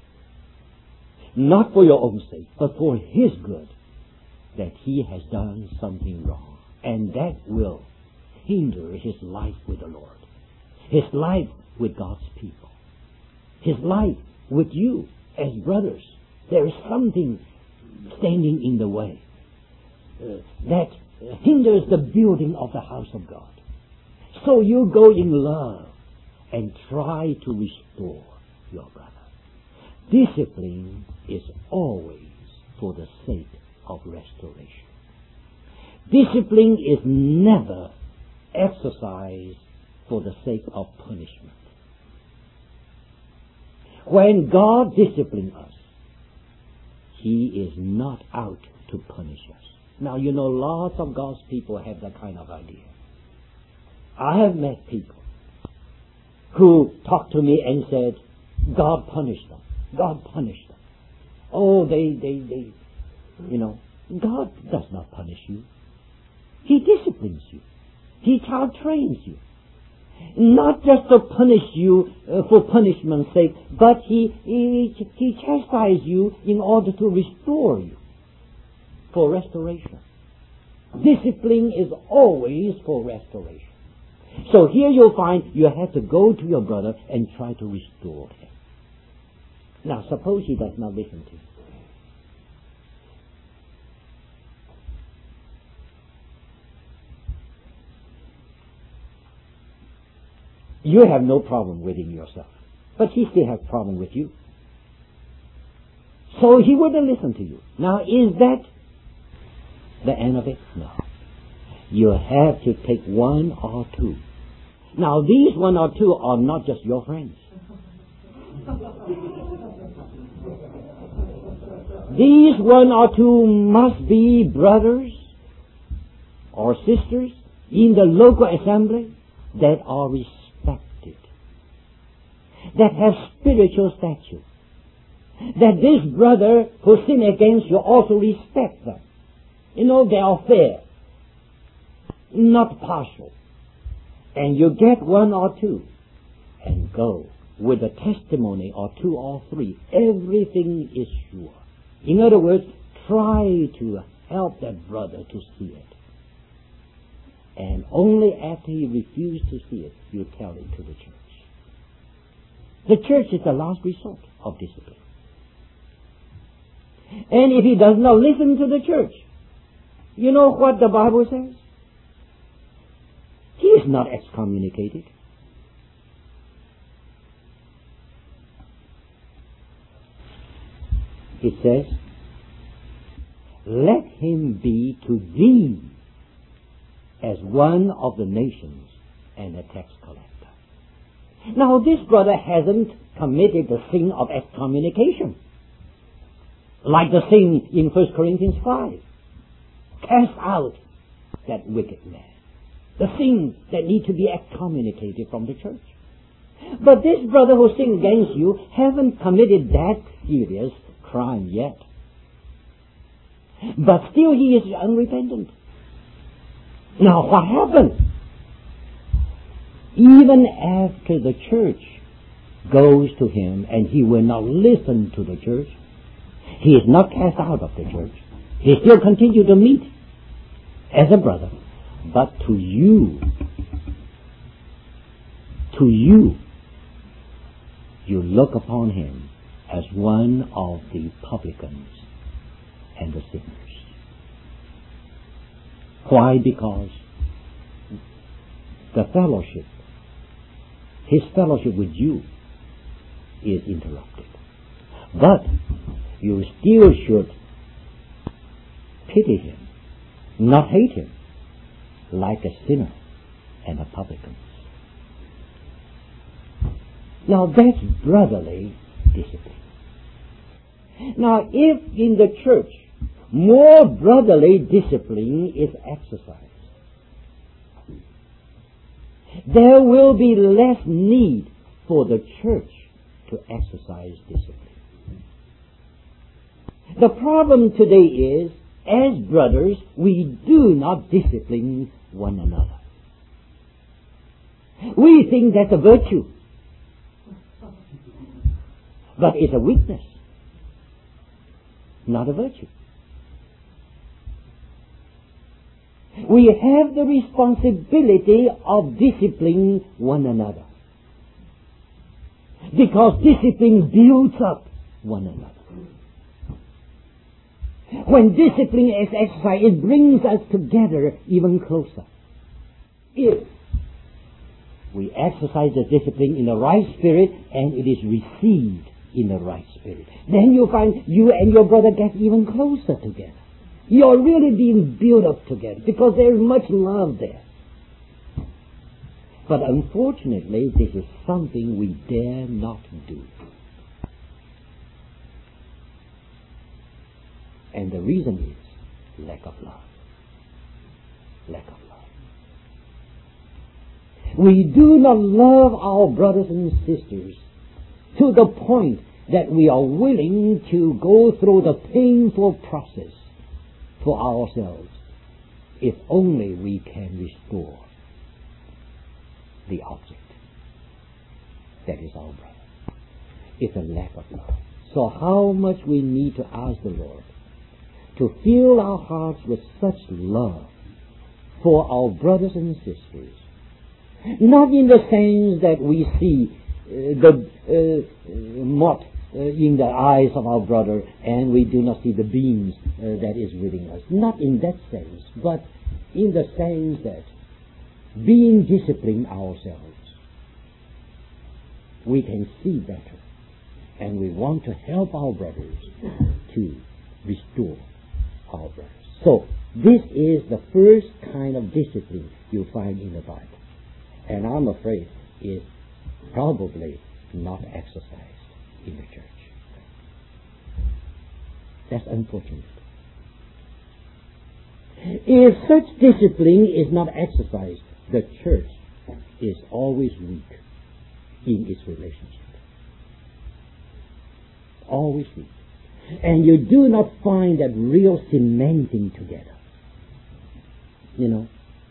not for your own sake, but for his good, that he has done something wrong. And that will hinder his life with the Lord, his life with God's people, his life with you as brothers. There is something standing in the way uh, that hinders the building of the house of God. So you go in love and try to restore your brother. Discipline is always for the sake of restoration. Discipline is never exercised for the sake of punishment. When God disciplines us, He is not out to punish us. Now, you know, lots of God's people have that kind of idea. I have met people who talked to me and said, God punished them. God punished them. Oh, they, they, they, you know, God does not punish you. He disciplines you. He child trains you. Not just to punish you uh, for punishment's sake, but he, he, he chastises you in order to restore you for restoration. Discipline is always for restoration. So here you'll find you have to go to your brother and try to restore him. Now suppose he does not listen to you. You have no problem within yourself, but he still has problem with you. So he wouldn't listen to you. Now is that the end of it? No. You have to take one or two. Now these one or two are not just your friends. These one or two must be brothers or sisters in the local assembly that are respected, that have spiritual stature, that this brother who sin against you also respect them. You know, they are fair, not partial. And you get one or two and go with a testimony or two or three. Everything is sure. In other words, try to help that brother to see it. And only after he refused to see it, you tell him to the church. The church is the last resort of discipline. And if he does not listen to the church, you know what the Bible says? He is not excommunicated. It says, let him be to thee as one of the nations and a tax collector. Now this brother hasn't committed the sin of excommunication, like the sin in First Corinthians five. Cast out that wicked man. The sin that need to be excommunicated from the church. But this brother who sinned against you haven't committed that serious crime yet. But still he is unrepentant. Now what happened? Even after the church goes to him and he will not listen to the church, he is not cast out of the church. He still continue to meet as a brother. But to you, to you, you look upon him as one of the publicans and the sinners. Why? Because the fellowship, his fellowship with you is interrupted. But you still should pity him, not hate him, like a sinner and a publican. Now that's brotherly discipline. Now if in the church more brotherly discipline is exercised, there will be less need for the church to exercise discipline. The problem today is, as brothers, we do not discipline one another. We think that's a virtue, but it's a weakness, not a virtue. We have the responsibility of disciplining one another, because discipline builds up one another. When discipline is exercised, it brings us together even closer. If we exercise the discipline in the right spirit and it is received in the right spirit, then you'll find you and your brother get even closer together. You're really being built up together because there is much love there. But unfortunately, this is something we dare not do. And the reason is lack of love. Lack of love. We do not love our brothers and sisters to the point that we are willing to go through the painful process for ourselves, if only we can restore the object that is our brother. It's a lack of love. So how much we need to ask the Lord to fill our hearts with such love for our brothers and sisters Not in the sense that we see uh, the uh, moth uh, in the eyes of our brother and we do not see the beams uh, that is within us. Not in that sense, but in the sense that being disciplined ourselves, we can see better. And we want to help our brothers to restore our brothers. So, this is the first kind of discipline you find in the Bible. And I'm afraid it's probably not exercised in the church. That's unfortunate. If such discipline is not exercised, the church is always weak in its relationship. Always weak. And you do not find that real cementing together. You know?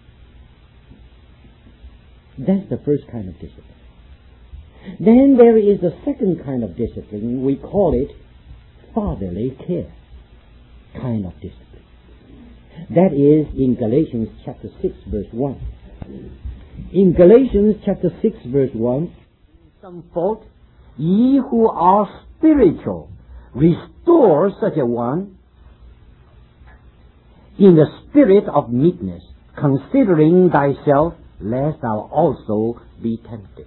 That's the first kind of discipline. Then there is the second kind of discipline. We call it fatherly care kind of discipline. That is in Galatians chapter six verse one. In Galatians chapter six verse one, some fault, ye who are spiritual, restore such a one in the spirit of meekness, considering thyself, lest thou also be tempted.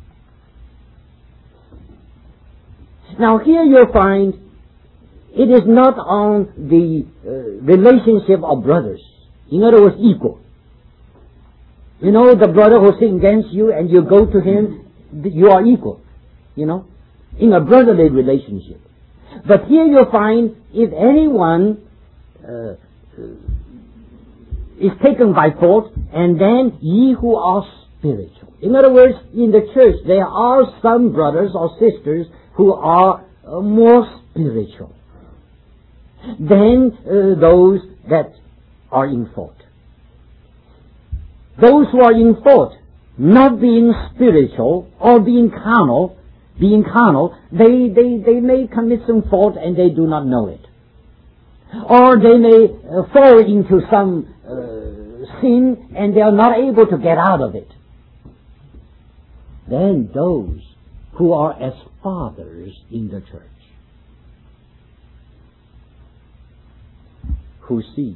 Now here you'll find it is not on the uh, relationship of brothers. In other words, equal. You know, the brother who sins against you and you go to him, you are equal. You know, in a brotherly relationship. But here you'll find if anyone uh, is taken by fault, and then ye who are spiritual. In other words, in the church there are some brothers or sisters who are uh, more spiritual than uh, those that are in fault. Those who are in fault, not being spiritual or being carnal, being carnal, they, they, they may commit some fault and they do not know it. Or they may uh, fall into some uh, sin and they are not able to get out of it. Then those who are as fathers in the church, who see,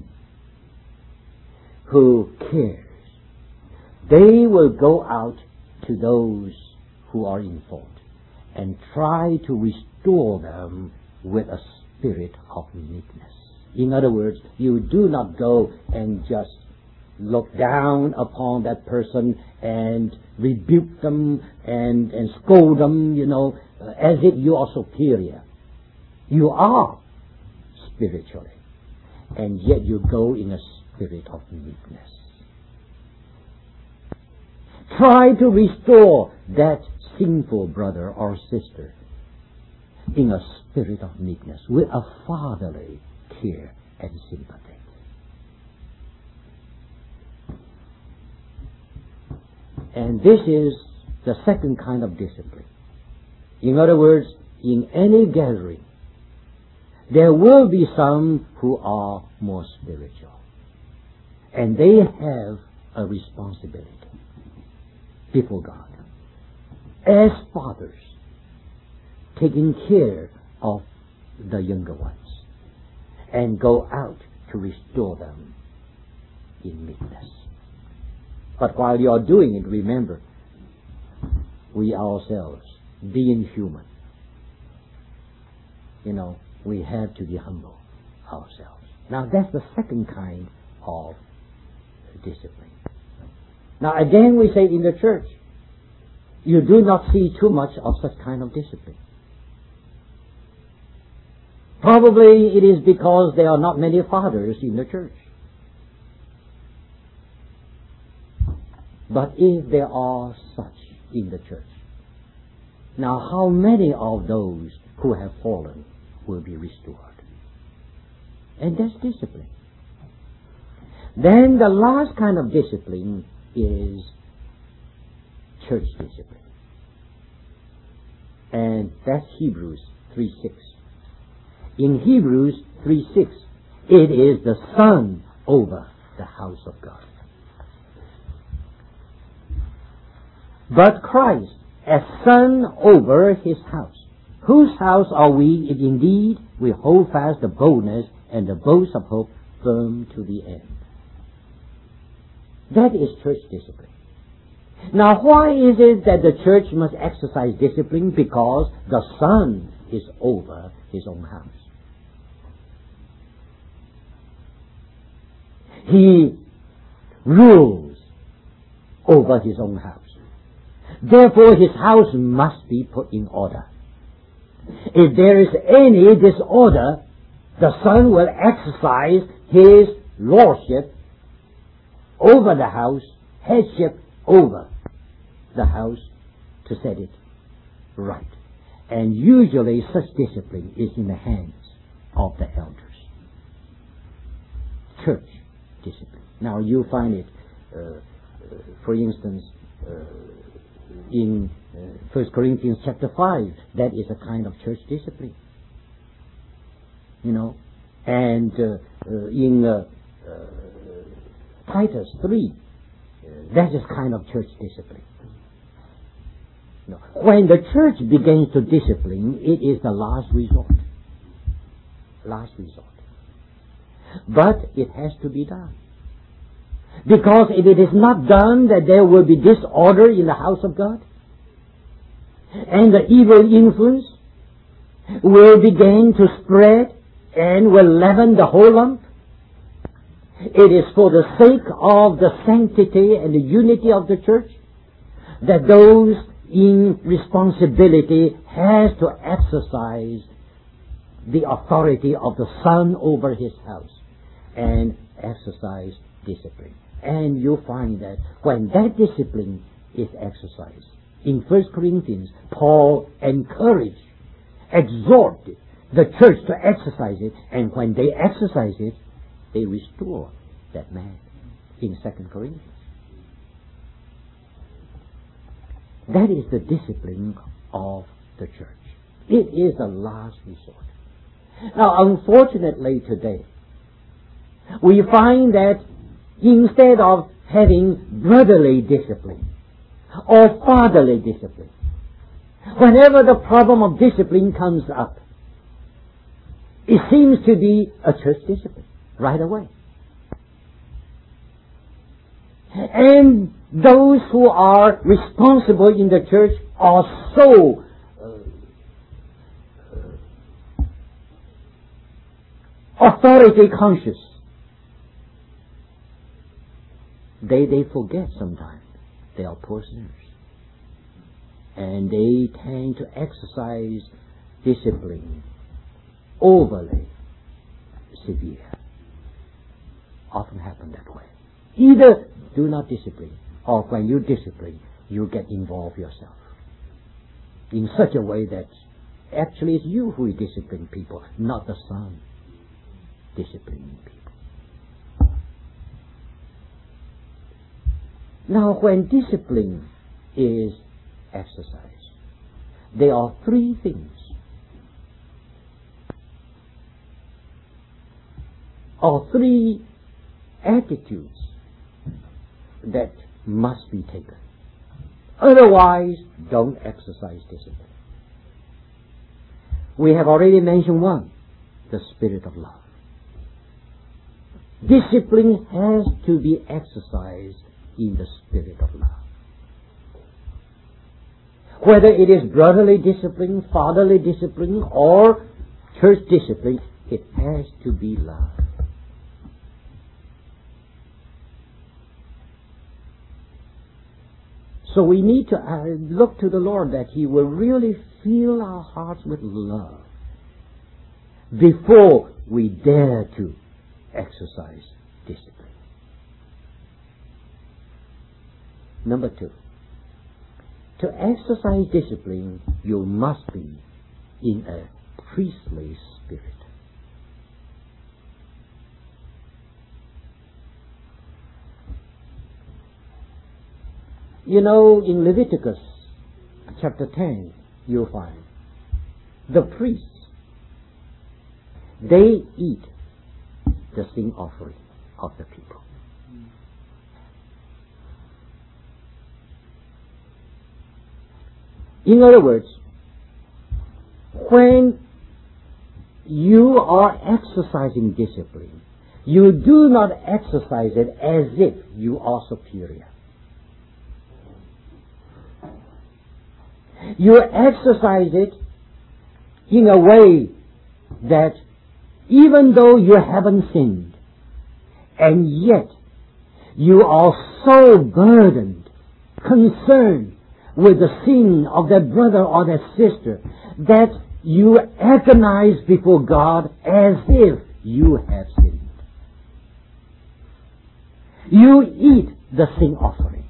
who cares, they will go out to those who are in fault and try to restore them with a spirit of meekness. In other words, you do not go and just look down upon that person and rebuke them and, and scold them, you know, uh, as if you are superior. You are spiritually, and yet you go in a spirit of meekness. Try to restore that sinful brother or sister in a spirit of meekness with a fatherly care and sympathy. And this is the second kind of discipline. In other words, in any gathering, there will be some who are more spiritual. And they have a responsibility before God, as fathers, taking care of the younger ones, and go out to restore them in meekness. But while you are doing it, remember, we ourselves, being human, you know, we have to be humble ourselves. Now that's the second kind of discipline. Now again we say in the church, you do not see too much of such kind of discipline. Probably it is because there are not many fathers in the church. But if there are such in the church, now how many of those who have fallen will be restored? And that's discipline. Then the last kind of discipline is church discipline. And that's Hebrews three six. In Hebrews three six, it is the son over the house of God. but Christ as son over his house. Whose house are we if indeed we hold fast the boldness and the boast of hope firm to the end? That is church discipline. Now, why is it that the church must exercise discipline? Because the Son is over his own house. He rules over his own house. Therefore, his house must be put in order. If there is any disorder, the Son will exercise his lordship over the house, headship over the house, to set it right. And usually such discipline is in the hands of the elders. Church discipline. Now you find it, uh, uh, for instance, uh, in uh, First Corinthians chapter five, that is a kind of church discipline. You know, and uh, uh, in uh, uh, Titus three, uh, that is kind of church discipline. You know, when the church begins to discipline, it is the last resort. Last resort. But it has to be done. Because if it is not done, that there will be disorder in the house of God. And the evil influence will begin to spread and will leaven the whole lump. It is for the sake of the sanctity and the unity of the church that those in responsibility has to exercise the authority of the Son over his house and exercise discipline. And you find that when that discipline is exercised, in First Corinthians, Paul encouraged, exhorted the church to exercise it, and when they exercise it, they restore that man in Second Corinthians. That is the discipline of the church. It is the last resort. Now, unfortunately today, we find that instead of having brotherly discipline or fatherly discipline, whenever the problem of discipline comes up, it seems to be a church discipline right away. And those who are responsible in the church are so uh, authority conscious. They, they forget sometimes they are poor sinners. And they tend to exercise discipline overly severe. Often happen that way. Either do not discipline, or when you discipline, you get involved yourself in such a way that actually it's you who is disciplining people, not the Son disciplining people. Now, when discipline is exercised, there are three things, or three attitudes that must be taken. Otherwise, don't exercise discipline. We have already mentioned one, the spirit of love. Discipline has to be exercised in the spirit of love. Whether it is brotherly discipline, fatherly discipline, or church discipline, it has to be love. So we need to uh, look to the Lord that He will really fill our hearts with love before we dare to exercise discipline. Number two, to exercise discipline, you must be in a priestly spirit. You know, in Leviticus chapter ten, you'll find the priests, they eat the sin offering of the people. In other words, when you are exercising discipline, you do not exercise it as if you are superior. You exercise it in a way that even though you haven't sinned, and yet you are so burdened, concerned with the sin of that brother or that sister, that you agonize before God as if you have sinned. You eat the sin offering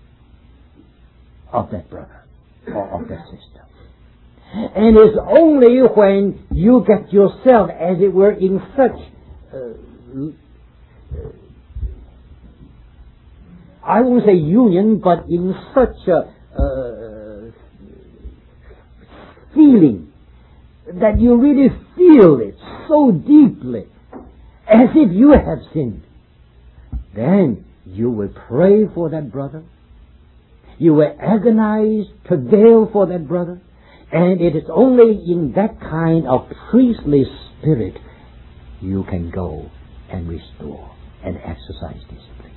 of that brother or of that sister. And it's only when you get yourself, as it were, in such, uh, I won't say union, but in such a uh, feeling that you really feel it so deeply, as if you have sinned, then you will pray for that brother. You will agonize, travail for that brother. And it is only in that kind of priestly spirit you can go and restore and exercise discipline.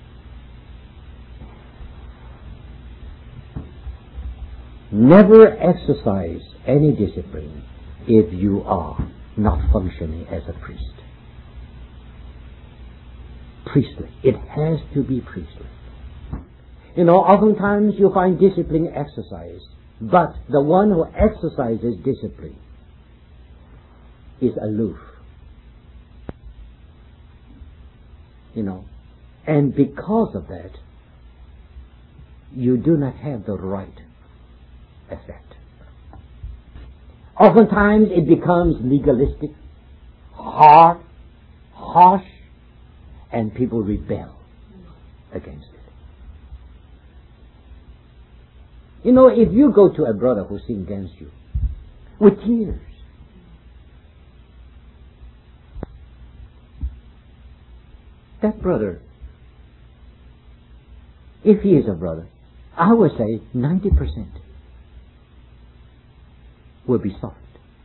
Never exercise any discipline if you are not functioning as a priest. Priestly. It has to be priestly. You know, oftentimes you find discipline exercised, but the one who exercises discipline is aloof. You know, and because of that, you do not have the right effect. Oftentimes it becomes legalistic, hard, harsh, and people rebel against it. You know, if you go to a brother who sins against you with tears, that brother, if he is a brother, I would say ninety percent will be softened.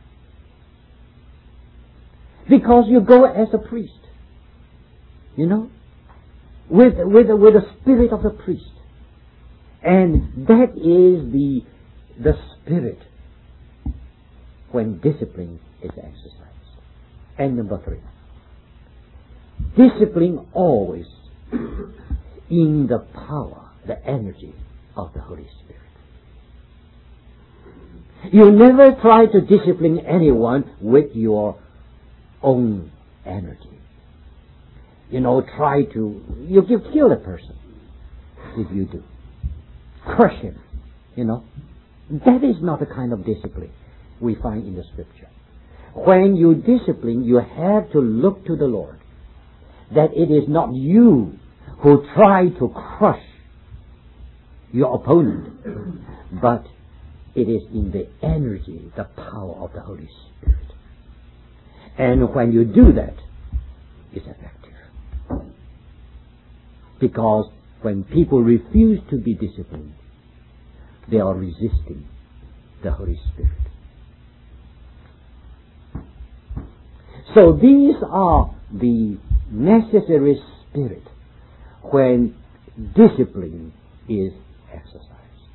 Because you go as a priest, you know, with, with, with the spirit of the priest. And that is the, the spirit when discipline is exercised. And number three, discipline always in the power, the energy of the Holy Spirit. You never try to discipline anyone with your own energy. You know, try to, you can kill a person if you do. Crush him, you know. That is not the kind of discipline we find in the Scripture. When you discipline, you have to look to the Lord. That it is not you who try to crush your opponent, but it is in the energy, the power of the Holy Spirit. And when you do that, it's effective. Because when people refuse to be disciplined, they are resisting the Holy Spirit. So these are the necessary spirit when discipline is exercised.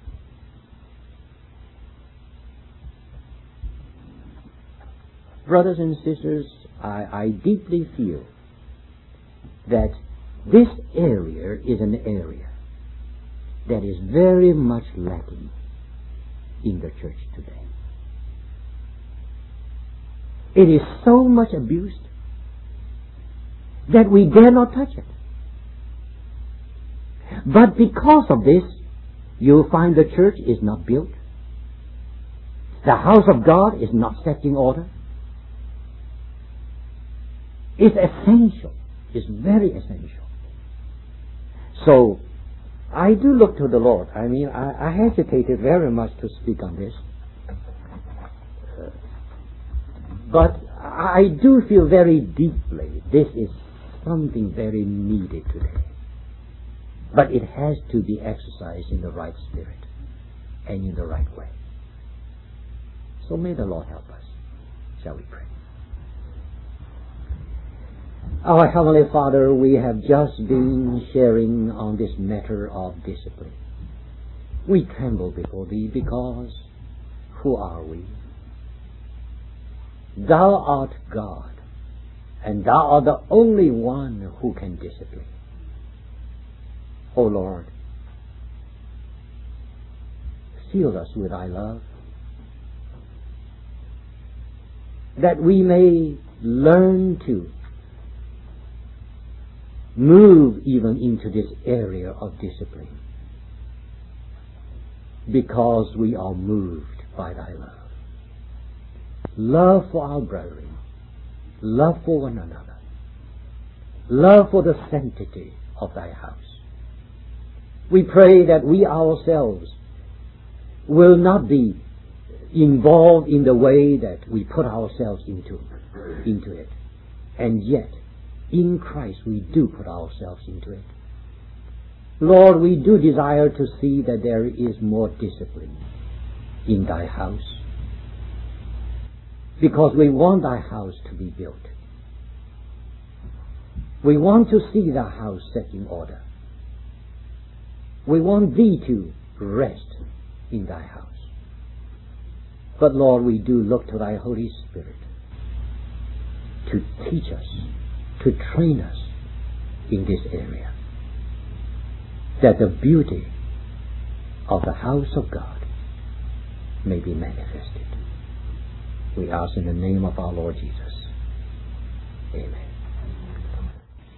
Brothers and sisters, I, I deeply feel that this area is an area that is very much lacking in the church today. It is so much abused that we dare not touch it. But because of this, you'll find the church is not built. The house of God is not set in order. It's essential. It's very essential. So, I do look to the Lord. I mean, I, I hesitated very much to speak on this. Uh, but I do feel very deeply this is something very needed today. But it has to be exercised in the right spirit and in the right way. So may the Lord help us. Shall we pray? Our Heavenly Father, we have just been sharing on this matter of discipline. We tremble before Thee because who are we? Thou art God, and Thou art the only one who can discipline. O Lord, seal us with Thy love, that we may learn to move even into this area of discipline, because we are moved by Thy love. Love for our brethren, love for one another, love for the sanctity of Thy house. We pray that we ourselves will not be involved in the way that we put ourselves into, into it, and yet in Christ we do put ourselves into it. Lord, we do desire to see that there is more discipline in Thy house, because we want Thy house to be built. We want to see Thy house set in order. We want Thee to rest in Thy house. But Lord, we do look to Thy Holy Spirit to teach us, to train us in this area, that the beauty of the house of God may be manifested. We ask in the name of our Lord Jesus. Amen.